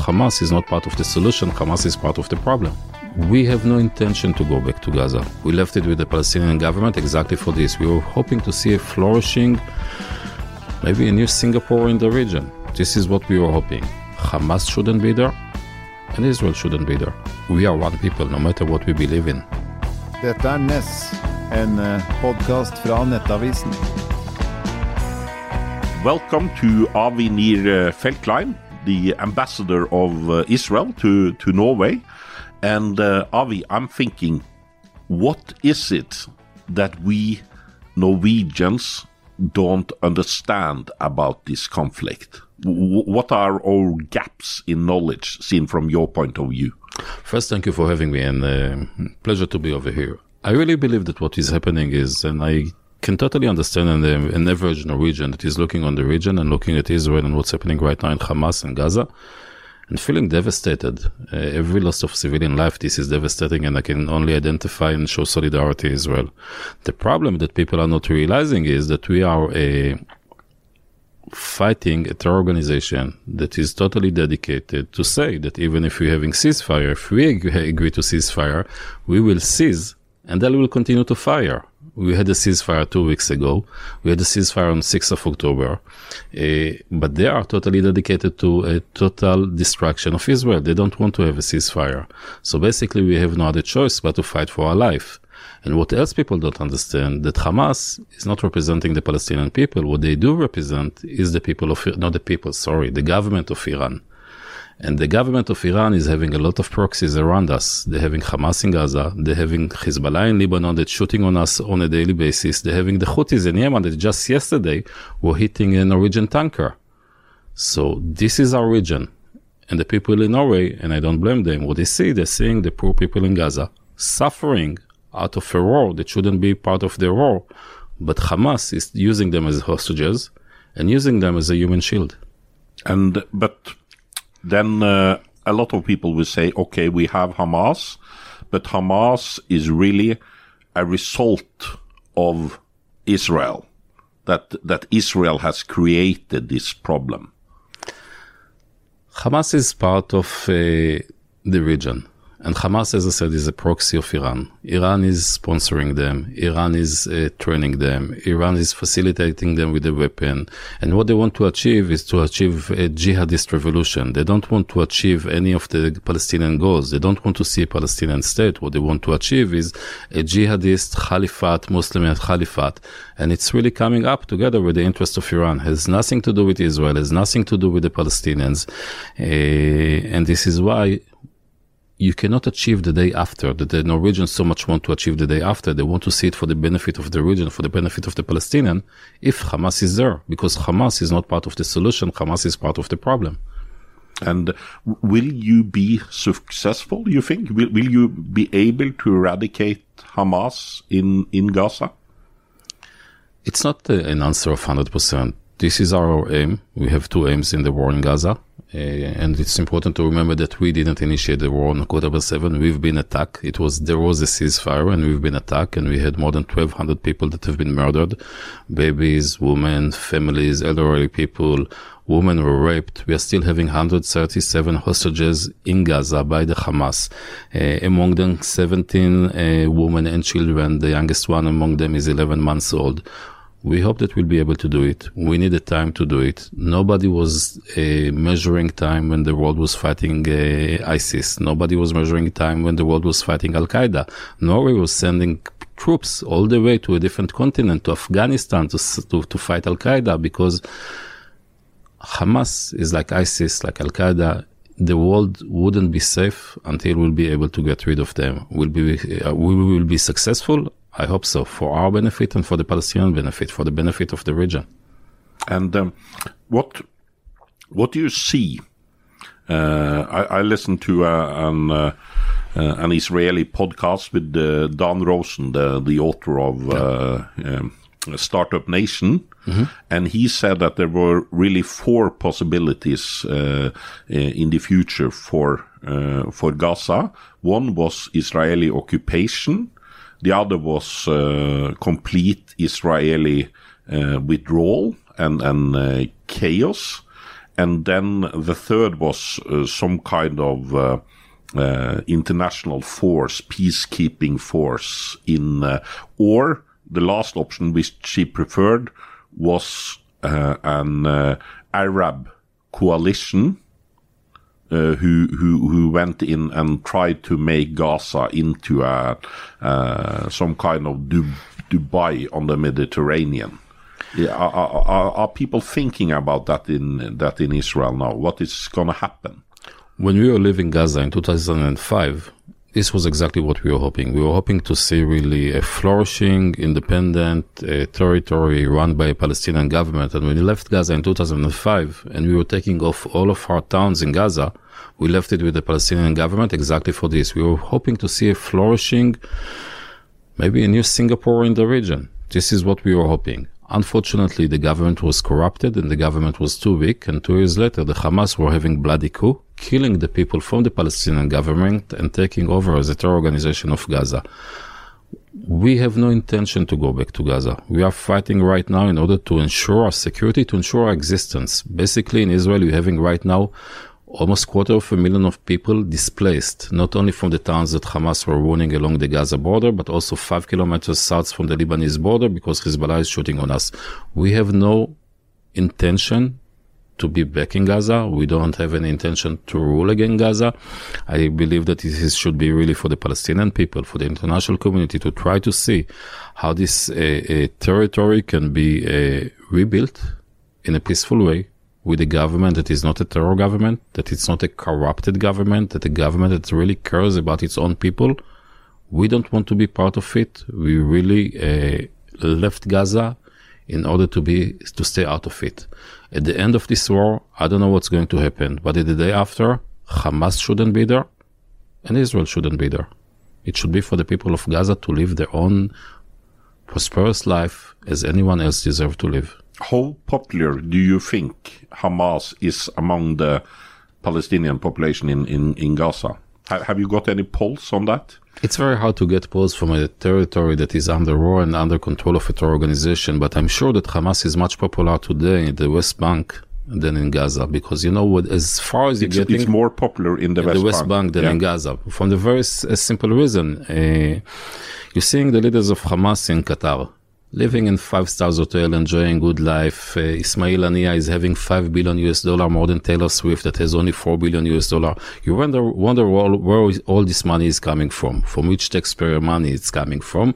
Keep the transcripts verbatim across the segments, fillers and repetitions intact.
Hamas is not part of the solution. Hamas is part of the problem. We have no intention to go back to Gaza. We left it with the Palestinian government exactly for this. We were hoping to see a flourishing, maybe a new Singapore in the region. This is what we were hoping. Hamas shouldn't be there, and Israel shouldn't be there. We are one people, no matter what we believe in. Dette er Ness, en podcast fra Nettavisen. Welcome to Avi Nir Feldklein, the ambassador of uh, Israel to, to Norway. And uh, Avi, I'm thinking, what is it that we Norwegians don't understand about this conflict? W- what are our gaps in knowledge seen from your point of view? First, thank you for having me, and uh, pleasure to be over here. I really believe that what is happening is, and I can totally understand an, an average Norwegian that is looking on the region and looking at Israel and what's happening right now in Hamas and Gaza, and feeling devastated. Uh, every loss of civilian life, this is devastating, and I can only identify and show solidarity to Israel. The problem that people are not realizing is that we are a fighting a terror organization that is totally dedicated to say that even if we're having ceasefire, if we agree to ceasefire, we will cease and then we will continue to fire. We had a ceasefire two weeks ago. We had a ceasefire on sixth of October. Uh, but they are totally dedicated to a total destruction of Israel. They don't want to have a ceasefire. So basically we have no other choice but to fight for our life. And what else people don't understand, that Hamas is not representing the Palestinian people. What they do represent is the people of, not the people, sorry, the government of Iran. And the government of Iran is having a lot of proxies around us. They're having Hamas in Gaza. They're having Hezbollah in Lebanon that's shooting on us on a daily basis. They're having the Houthis in Yemen that just yesterday were hitting a Norwegian tanker. So this is our region. And the people in Norway, and I don't blame them, what they see, they're seeing the poor people in Gaza suffering out of a war that shouldn't be part of their war. But Hamas is using them as hostages and using them as a human shield. And, but... Then uh, a lot of people will say, okay, we have Hamas, but Hamas is really a result of Israel, that that Israel has created this problem. Hamas is part of uh, the region. And Hamas, as I said, is a proxy of Iran. Iran is sponsoring them. Iran is uh, training them. Iran is facilitating them with a weapon. And what they want to achieve is to achieve a jihadist revolution. They don't want to achieve any of the Palestinian goals. They don't want to see a Palestinian state. What they want to achieve is a jihadist caliphate, Muslim caliphate. And it's really coming up together with the interest of Iran. It has nothing to do with Israel. It has nothing to do with the Palestinians. Uh, and this is why you cannot achieve the day after, that the Norwegians so much want to achieve the day after. They want to see it for the benefit of the region, for the benefit of the Palestinian, if Hamas is there. Because Hamas is not part of the solution, Hamas is part of the problem. And will you be successful, you think? Will, will you be able to eradicate Hamas in, in Gaza? It's not an answer of one hundred percent. This is our aim. We have two aims in the war in Gaza. Uh, and it's important to remember that we didn't initiate the war on October seventh. We've been attacked. It was, there was a ceasefire and we've been attacked, and we had more than twelve hundred people that have been murdered. Babies, women, families, elderly people, women were raped. We are still having one hundred thirty-seven hostages in Gaza by the Hamas. Uh, among them, seventeen uh, women and children. The youngest one among them is eleven months old. We hope that we'll be able to do it. We needed time to do it. Nobody was uh, measuring time when the world was fighting uh, ISIS. Nobody was measuring time when the world was fighting Al-Qaeda. Norway was sending troops all the way to a different continent, to Afghanistan, to to, to fight Al-Qaeda, because Hamas is like ISIS, like Al-Qaeda. The world wouldn't be safe until we'll be able to get rid of them. We'll be, uh, we will be successful. I hope so, for our benefit and for the Palestinian benefit, for the benefit of the region. And um, what what do you see? Uh, I, I listened to uh, an uh, uh, an Israeli podcast with uh, Dan Rosen, the the author of uh, um, Startup Nation, mm-hmm. and he said that there were really four possibilities uh, in the future for uh, for Gaza. One was Israeli occupation. The other was uh, complete Israeli uh, withdrawal and, and uh, chaos. and then the third was uh, some kind of uh, uh, international force, peacekeeping force in, uh, or the last option, which she preferred, was uh, an uh, Arab coalition uh, who, who who went in and tried to make Gaza into a uh, some kind of Du- Dubai on the Mediterranean. Yeah, are, are, are people thinking about that in that in Israel now? What is going to happen? When we were leaving Gaza in two thousand five, this was exactly what we were hoping. We were hoping to see really a flourishing, independent uh, territory run by a Palestinian government. And when we left Gaza in two thousand five and we were taking off all of our towns in Gaza, we left it with the Palestinian government exactly for this. We were hoping to see a flourishing, maybe a new Singapore in the region. This is what we were hoping. Unfortunately, the government was corrupted and the government was too weak. And two years later, the Hamas were having bloody coup, killing the people from the Palestinian government and taking over as a terror organization of Gaza. We have no intention to go back to Gaza. We are fighting right now in order to ensure our security, to ensure our existence. Basically, in Israel, we're having right now almost quarter of a million of people displaced, not only from the towns that Hamas were running along the Gaza border, but also five kilometers south from the Lebanese border because Hezbollah is shooting on us. We have no intention to be back in Gaza. We don't have any intention to rule again Gaza. I believe that this should be really for the Palestinian people, for the international community to try to see how this uh, uh, territory can be uh, rebuilt in a peaceful way, with a government that is not a terror government, that it's not a corrupted government, that a government that really cares about its own people. We don't want to be part of it. We really uh, left Gaza in order to be to stay out of it. At the end of this war, I don't know what's going to happen, but at the day after, Hamas shouldn't be there, and Israel shouldn't be there. It should be for the people of Gaza to live their own prosperous life as anyone else deserves to live. How popular do you think Hamas is among the Palestinian population in, in, in Gaza? Ha- have you got any polls on that? It's very hard to get polls from a territory that is under war and under control of a terror organization, but I'm sure that Hamas is much popular today in the West Bank than in Gaza, because, you know, what, as far as you're it's, getting... It's more popular in the, in West, the West Bank, Bank than yeah. in Gaza. From the very s- simple reason, uh, you're seeing the leaders of Hamas in Qatar, living in five-star hotel, enjoying good life. Uh, Ismail Haniyeh is having five billion U S dollar more than Taylor Swift that has only four billion U S dollar. You wonder, wonder all, where is, all this money is coming from, from which taxpayer money it's coming from.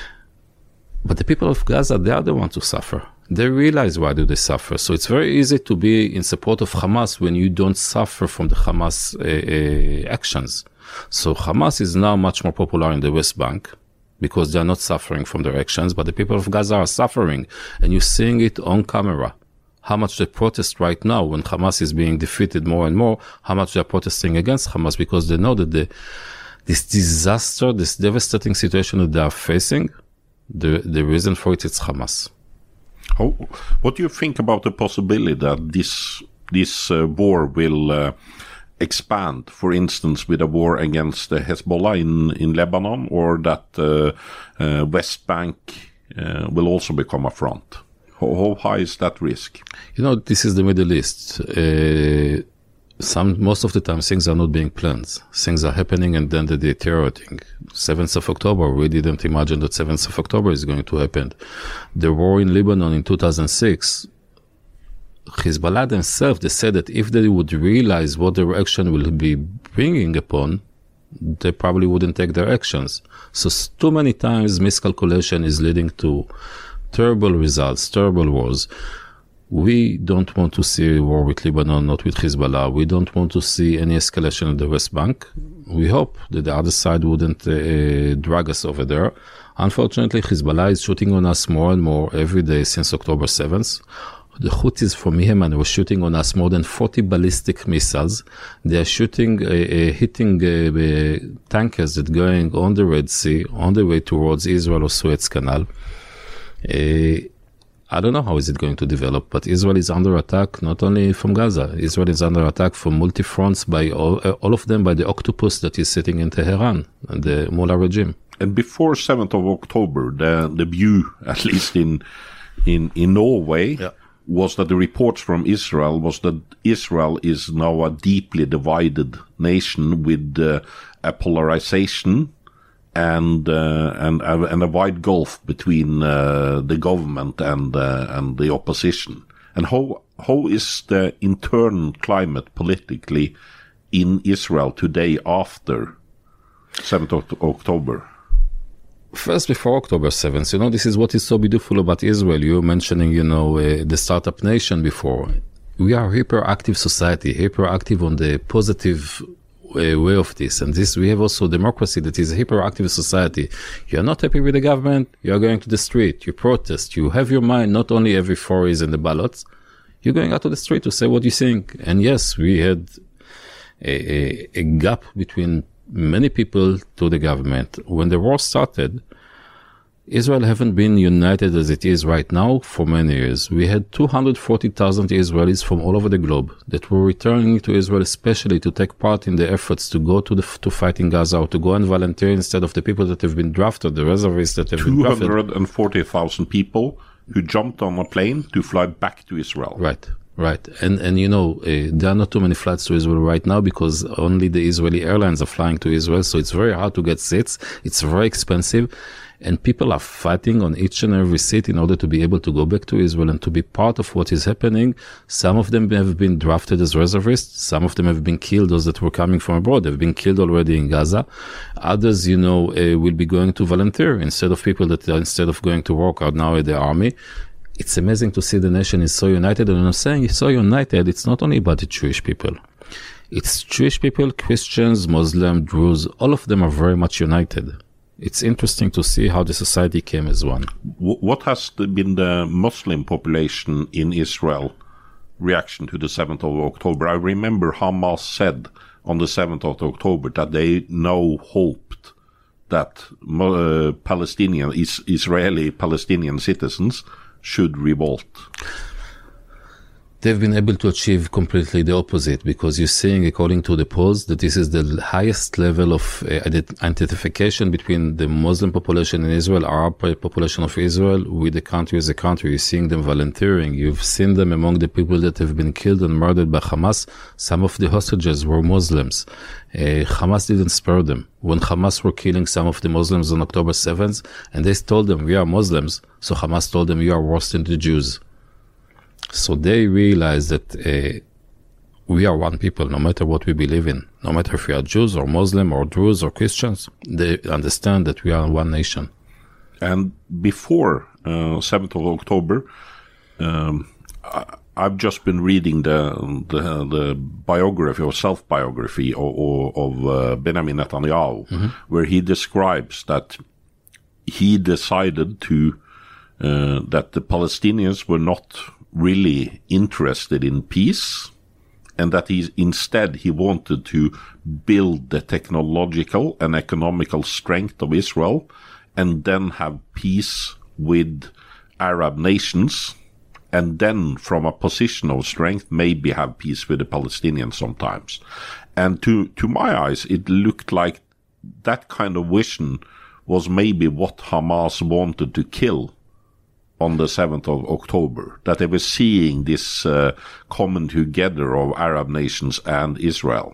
But the people of Gaza, they are the ones who suffer. They realize why do they suffer. So it's very easy to be in support of Hamas when you don't suffer from the Hamas uh, uh, actions. So Hamas is now much more popular in the West Bank, because they are not suffering from their actions, but the people of Gaza are suffering. And you're seeing it on camera. How much they protest right now when Hamas is being defeated more and more, how much they're protesting against Hamas, because they know that the, this disaster, this devastating situation that they are facing, the, the reason for it is Hamas. How, what do you think about the possibility that this, this uh, war will uh, expand, for instance, with a war against uh, Hezbollah in, in Lebanon, or that uh, uh, West Bank uh, will also become a front? How, how high is that risk? You know, this is the Middle East. Uh, some, most of the time things are not being planned. Things are happening and then they're deteriorating. seventh of October, we didn't imagine that seventh of October is going to happen. The war in Lebanon in two thousand six, Hezbollah themselves, they said that if they would realize what their action will be bringing upon, they probably wouldn't take their actions. So too many times miscalculation is leading to terrible results, terrible wars. We don't want to see a war with Lebanon, not with Hezbollah. We don't want to see any escalation in the West Bank. We hope that the other side wouldn't uh, drag us over there. Unfortunately, Hezbollah is shooting on us more and more every day since October seventh. The Houthis from Yemen were shooting on us more than forty ballistic missiles. They are shooting, uh, uh, hitting uh, uh, tankers that are going on the Red Sea, on the way towards Israel or Suez Canal. Uh, I don't know how is it going to develop, but Israel is under attack, not only from Gaza. Israel is under attack from multi-fronts, by all, uh, all of them by the octopus that is sitting in Tehran, and the Mullah regime. And before seventh of October, the, the view, at least in, in, in Norway, yeah. was that the reports from Israel was that Israel is now a deeply divided nation with uh, a polarization and uh, and and a wide gulf between uh, the government and uh, and the opposition. And how how is the internal climate politically in Israel today after seventh of October? First, before October seventh, you know, this is what is so beautiful about Israel. You were mentioning, you know, uh, the startup nation before. We are a hyperactive society, hyperactive on the positive uh, way of this. And this, we have also democracy that is a hyperactive society. You are not happy with the government, you are going to the street, you protest, you have your mind not only every four years in the ballots, you're going out to the street to say what you think. And yes, we had a, a, a gap between many people to the government. When the war started, Israel haven't been united as it is right now for many years. We had two hundred forty thousand Israelis from all over the globe that were returning to Israel, especially to take part in the efforts to go to the to fight in Gaza or to go and volunteer instead of the people that have been drafted, the reservists that have been drafted. two hundred forty thousand people who jumped on a plane to fly back to Israel. Right. Right. And, and you know, uh, there are not too many flights to Israel right now because only the Israeli airlines are flying to Israel. So it's very hard to get seats. It's very expensive. And people are fighting on each and every seat in order to be able to go back to Israel and to be part of what is happening. Some of them have been drafted as reservists. Some of them have been killed, those that were coming from abroad. They've been killed already in Gaza. Others, you know, uh, will be going to volunteer instead of people that, uh, instead of going to work, are now at the army. It's amazing to see the nation is so united. And when I'm saying it's so united, it's not only about the Jewish people. It's Jewish people, Christians, Muslim, Druze, all of them are very much united. It's interesting to see how the society came as one. What has been the Muslim population in Israel reaction to the seventh of October? I remember Hamas said on the seventh of October that they now hoped that uh, Palestinian, is, Israeli Palestinian citizens should revolt. They've been able to achieve completely the opposite, because you're seeing, according to the polls, that this is the highest level of uh, identification between the Muslim population in Israel, Arab population of Israel, with the country as a country. You're seeing them volunteering. You've seen them among the people that have been killed and murdered by Hamas. Some of the hostages were Muslims. Uh, Hamas didn't spare them. When Hamas were killing some of the Muslims on October seventh, and they told them, we are Muslims, so Hamas told them, you are worse than the Jews. So they realize that uh, we are one people, no matter what we believe in. No matter if we are Jews or Muslim or Druze or Christians, they understand that we are one nation. And before uh, seventh of October, um, I, I've just been reading the the, the biography or self-biography of, of uh, Benjamin Netanyahu, mm-hmm. where he describes that he decided to uh, that the Palestinians were not really interested in peace, and that he instead he wanted to build the technological and economical strength of Israel and then have peace with Arab nations, and then from a position of strength maybe have peace with the Palestinians sometimes. And to to my eyes it looked like that kind of vision was maybe what Hamas wanted to kill on the seventh of October, that they were seeing this uh, coming together of Arab nations and Israel.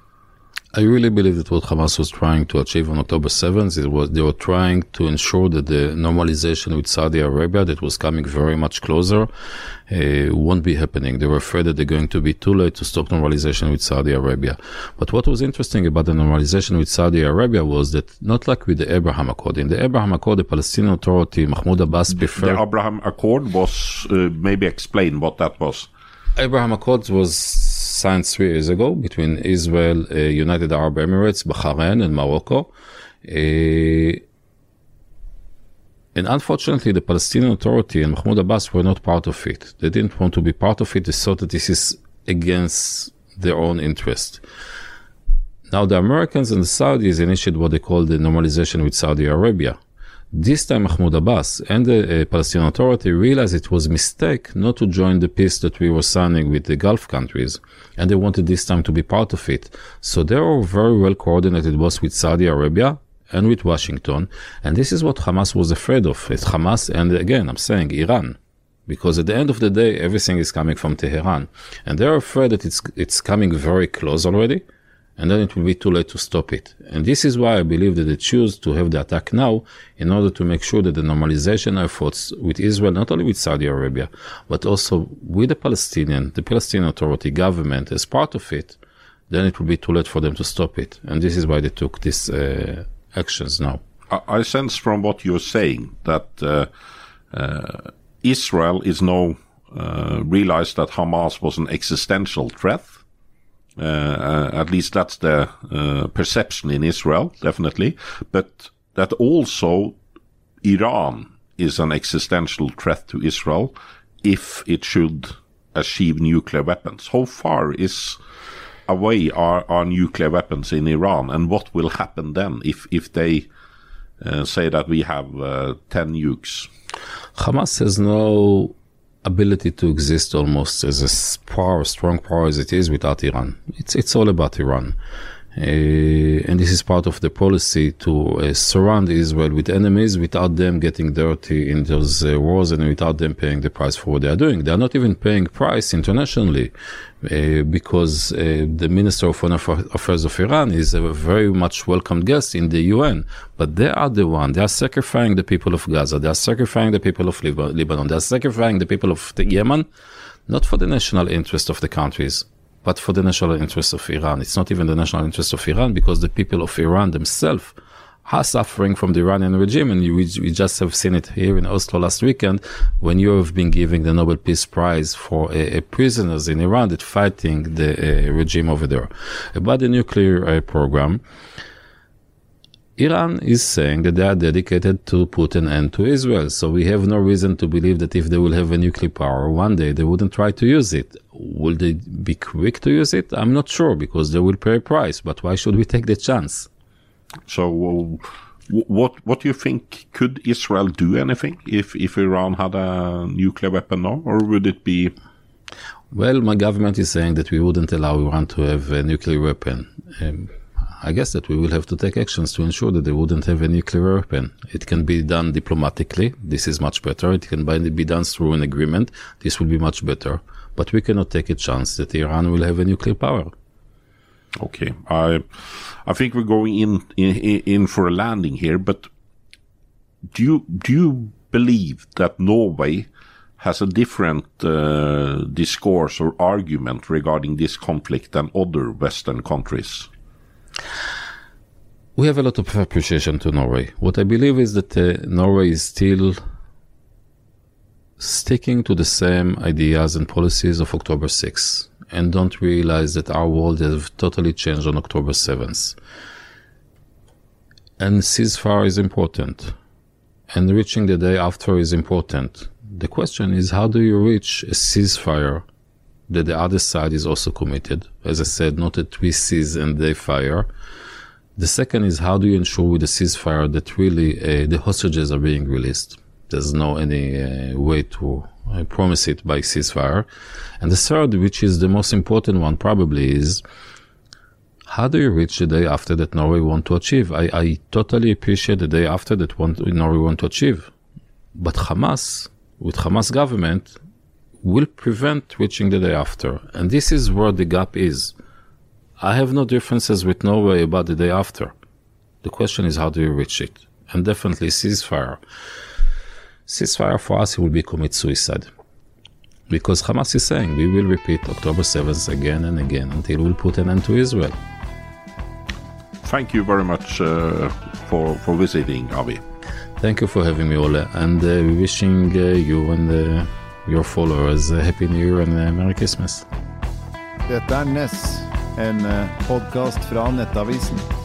I really believe that what Hamas was trying to achieve on October seventh, it was they were trying to ensure that the normalization with Saudi Arabia, that was coming very much closer, uh, won't be happening. They were afraid that they're going to be too late to stop normalization with Saudi Arabia. But what was interesting about the normalization with Saudi Arabia was that, not like with the Abraham Accord. In the Abraham Accord, the Palestinian Authority, Mahmoud Abbas preferred... The Abraham Accord was, uh, maybe explain what that was. Abraham Accords was signed three years ago between Israel, uh, United Arab Emirates, Bahrain, and Morocco. Uh, and unfortunately, the Palestinian Authority and Mahmoud Abbas were not part of it. They didn't want to be part of it. They thought that this is against their own interest. Now, the Americans and the Saudis initiated what they call the normalization with Saudi Arabia. This time, Mahmoud Abbas and the uh, Palestinian Authority realized it was a mistake not to join the peace that we were signing with the Gulf countries, and they wanted this time to be part of it. So they were very well coordinated both with Saudi Arabia and with Washington, and this is what Hamas was afraid of. It's Hamas, and again, I'm saying Iran. Because at the end of the day, everything is coming from Tehran. And they're afraid that it's it's coming very close already, and then it will be too late to stop it. And this is why I believe that they choose to have the attack now in order to make sure that the normalization efforts with Israel, not only with Saudi Arabia, but also with the Palestinian, the Palestinian Authority government as part of it, then it will be too late for them to stop it. And this is why they took these uh, actions now. I, I sense from what you're saying that uh, uh, Israel is now uh, realized that Hamas was an existential threat. Uh, uh, at least that's the uh, perception in Israel, definitely. But that also Iran is an existential threat to Israel if it should achieve nuclear weapons. How far is away are, are nuclear weapons in Iran, and what will happen then if, if they uh, say that we have uh, ten nukes? Hamas has no ability to exist almost as a power, strong power as it is without Iran. It's it's all about Iran. Uh, and this is part of the policy to uh, surround Israel with enemies without them getting dirty in those uh, wars and without them paying the price for what they are doing. They are not even paying price internationally uh, because uh, the Minister of Foreign Affairs of Iran is a very much welcome guest in the U N. But they are the one. They are sacrificing the people of Gaza. They are sacrificing the people of Lib- Lebanon. They are sacrificing the people of the Yemen, not for the national interest of the countries, but for the national interest of Iran. It's not even the national interest of Iran because the people of Iran themselves are suffering from the Iranian regime. And we, we just have seen it here in Oslo last weekend when you have been giving the Nobel Peace Prize for uh, prisoners in Iran that fighting the uh, regime over there. About the nuclear uh, program, Iran is saying that they are dedicated to put an end to Israel. So we have no reason to believe that if they will have a nuclear power one day, they wouldn't try to use it. Will they be quick to use it? I'm not sure because they will pay a price. But why should we take the chance? So uh, what what do you think? Could Israel do anything if, if Iran had a nuclear weapon now? Or would it be... Well, my government is saying that we wouldn't allow Iran to have a nuclear weapon. Um, I guess that we will have to take actions to ensure that they wouldn't have a nuclear weapon. It can be done diplomatically. This is much better. It can be done through an agreement. This will be much better. But we cannot take a chance that Iran will have a nuclear power. Okay. I I think we're going in, in, in for a landing here, but do you, do you believe that Norway has a different uh, discourse or argument regarding this conflict than other Western countries? We have a lot of appreciation to Norway. What I believe is that uh, Norway is still sticking to the same ideas and policies of October sixth and don't realize that our world has totally changed on October seventh. And ceasefire is important. And reaching the day after is important. The question is, how do you reach a ceasefire that the other side is also committed? As I said, not that we seize and they fire. The second is, how do you ensure with the ceasefire that really uh, the hostages are being released? There's no any uh, way to uh, promise it by ceasefire. And the third, which is the most important one probably, is how do you reach the day after that Norway want to achieve? I, I totally appreciate the day after that want, Norway want to achieve. But Hamas, with Hamas government, will prevent reaching the day after. And this is where the gap is. I have no differences with Norway about the day after. The question is, how do you reach it? And definitely ceasefire. Ceasefire for us, it will be commit suicide. Because Hamas is saying, we will repeat October seventh again and again until we'll put an end to Israel. Thank you very much uh, for, for visiting, Avi. Thank you for having me, Ole. And uh, we're wishing uh, you and uh, your followers a Happy New Year and uh, Merry Christmas. Dette er Ness, en podcast fra Nettavisen.